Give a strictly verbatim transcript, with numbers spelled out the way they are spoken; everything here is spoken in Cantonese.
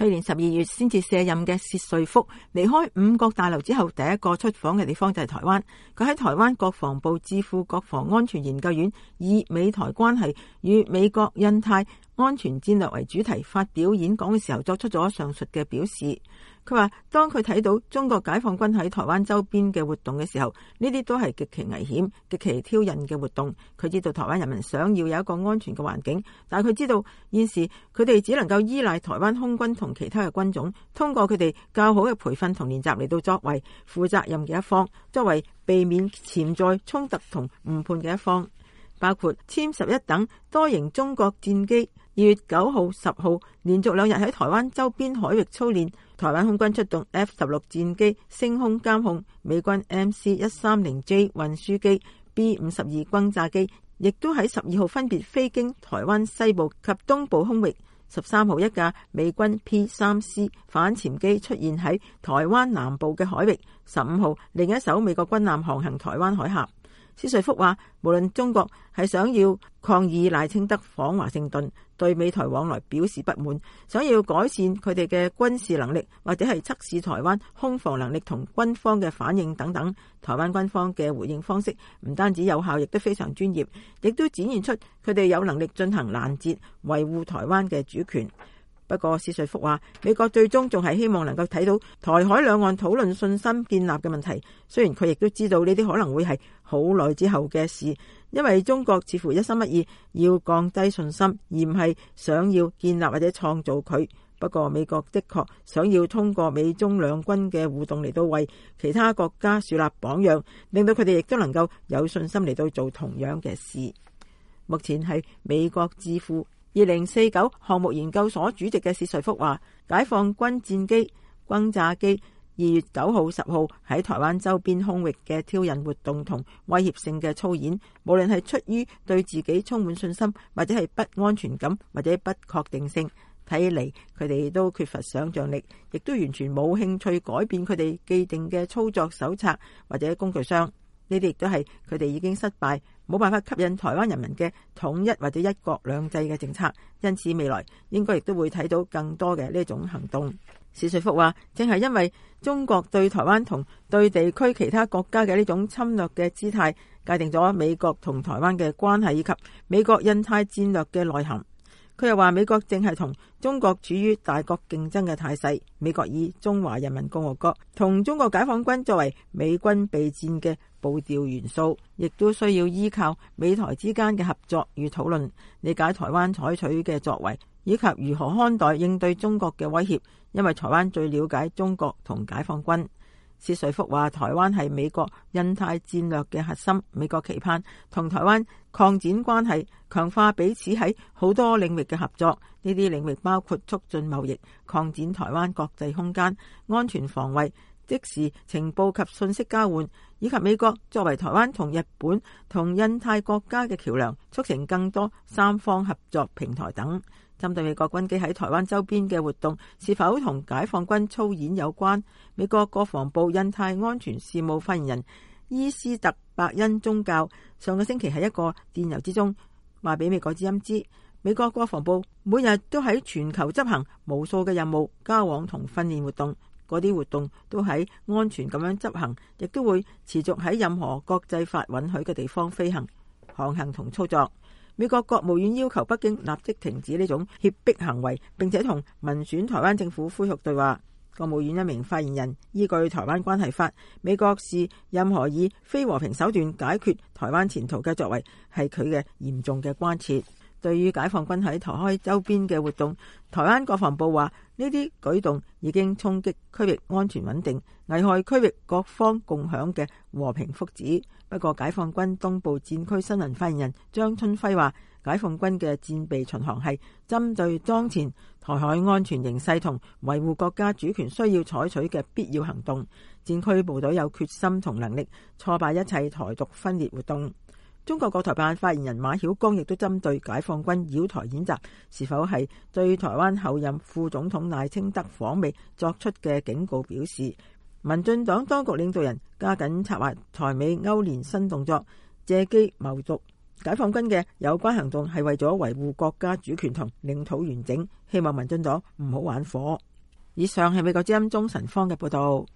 去年十二月先至卸任嘅薛瑞福離開五角大樓之後，第一個出訪嘅地方就係台灣。佢喺台灣國防部智庫國防安全研究院以美台關係與美國印太安全戰略為主題發表演講嘅時候，作出咗上述嘅表示。佢話當佢睇到中國解放軍喺台灣周邊嘅活動嘅時候，呢啲都係極其危險、極其挑釁嘅活動。佢知道台灣人民想要有一個安全嘅環境，但係佢知道現時佢哋只能夠依賴台灣空軍同其他嘅軍種，通過佢哋較好嘅培訓同練習嚟到作為負責任嘅一方，作為避免潛在衝突同誤判嘅一方，包括殲十一等多型中國戰機。二月九號、十號連續兩日喺台灣周邊海域操練，台灣空軍出動 F 十六戰機升空監控，美軍 M C 一三零 J 運輸機、B 五十二轟炸機，亦都喺十二號分別飛經台灣西部及東部空域。十三號一架美軍 P 三 C 反潛機出現喺台灣南部嘅海域。十五號另一艘美國軍艦航行台灣海峽。薛瑞福話，無論中國係想要抗議賴清德訪華盛頓，對美台往來表示不滿，想要改善佢哋嘅軍事能力，或者係測試台灣空防能力同軍方嘅反應等等，台灣軍方嘅回應方式唔單止有效，亦都非常專業，亦都展現出佢哋有能力進行攔截，維護台灣嘅主權。不過薛瑞福話，美國最終仲係希望能夠睇到台海兩岸討論信心建立嘅問題。雖然佢亦都知道呢啲可能會係好耐之後嘅事，因為中國似乎一心一意要降低信心，而唔係想要建立或者創造佢。不過美國的確想要通過美中兩軍嘅互動嚟到為其他國家樹立榜樣，令到佢哋亦都能夠有信心嚟到做同樣嘅事。目前係美國智庫二零四九項目研究所主席嘅薛瑞福話，解放軍戰機、轟炸機二月九號、十號喺台灣周邊空域嘅挑釁活動同威脅性嘅操演，無論係出於對自己充滿信心，或者係不安全感，或者不確定性，睇嚟佢哋都缺乏想象力，亦都完全冇興趣改變佢哋既定嘅操作手冊或者工具箱。呢啲亦都係佢哋已經失敗，冇辦法吸引台灣人民嘅統一或者一國兩制嘅政策，因此未來應該亦都會睇到更多嘅呢種行動。薛瑞福話，正係因為中國對台灣同對地區其他國家嘅呢種侵略嘅姿態，界定咗美國同台灣嘅關係以及美國印太戰略嘅內涵。佢又話，美國正係同中國處於大國競爭嘅態勢，美國以中華人民共和國同中國解放軍作為美軍備戰嘅步調元素，亦都需要依靠美台之間嘅合作與討論，理解台灣採取嘅作為，以及如何看待應對中國嘅威脅，因為台灣最了解中國同解放軍。薛瑞福話，台灣係美國印太戰略嘅核心，美國期盼同台灣擴展關係，強化彼此喺好多領域嘅合作。呢啲領域包括促進貿易、擴展台灣國際空間、安全防衛、即時情報及信息交換，以及美國作為台灣同日本同印太國家嘅橋樑，促成更多三方合作平台等。針對美國軍機喺台灣周邊嘅活動是否同解放軍操演有關，美國國防部印太安全事務發言人伊斯特伯恩宗教上個星期喺一個電郵之中話俾美國之音知，美國國防部每日都喺全球執行無數嘅任務、交往同訓練活動，嗰啲活動都喺安全咁樣執行，亦都會持續喺任何國際法允許嘅地方飛行、航行同操作。美國國務院要求北京立即停止呢種脅迫行為，並且同民選台灣政府恢復對話。國務院一名發言人依據《台灣關係法》，美國視任何以非和平手段解決台灣前途嘅作為係佢嘅嚴重嘅關切。對於解放軍喺台海周邊嘅活動，台灣國防部話呢啲舉動已經衝擊區域安全穩定，危害區域各方共享嘅和平福祉。不過解放軍東部戰區新聞發言人張春輝話，解放軍嘅戰備巡航係針對當前台海安全形勢同維護國家主權需要採取嘅必要行動，戰區部隊有決心同能力挫敗一切台獨分裂活動。中國國台辦發言人馬曉光亦都針對解放軍擾台演習是否係對台灣後任副總統賴清德訪美作出嘅警告表示，民進黨當局領導人加緊策劃台美勾連新動作，借機謀獨。解放軍嘅有關行動係為咗維護國家主權同領土完整，希望民進黨唔好玩火。 以上係美國之音鍾晨芳嘅報道。